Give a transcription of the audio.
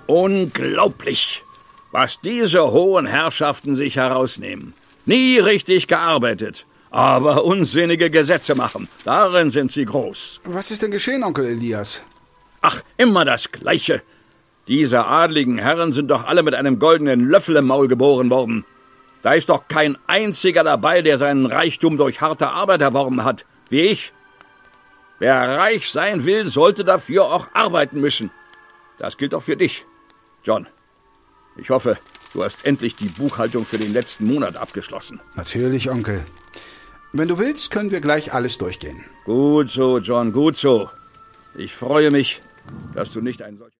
Unglaublich, was diese hohen Herrschaften sich herausnehmen. Nie richtig gearbeitet, aber unsinnige Gesetze machen. Darin sind sie groß. Was ist denn geschehen, Onkel Elias? Ach, immer das Gleiche. Diese adligen Herren sind doch alle mit einem goldenen Löffel im Maul geboren worden. Da ist doch kein einziger dabei, der seinen Reichtum durch harte Arbeit erworben hat, wie ich. Wer reich sein will, sollte dafür auch arbeiten müssen. Das gilt auch für dich, John. Ich hoffe, du hast endlich die Buchhaltung für den letzten Monat abgeschlossen. Natürlich, Onkel. Wenn du willst, können wir gleich alles durchgehen. Gut so, John, gut so. Ich freue mich, dass du nicht ein solches...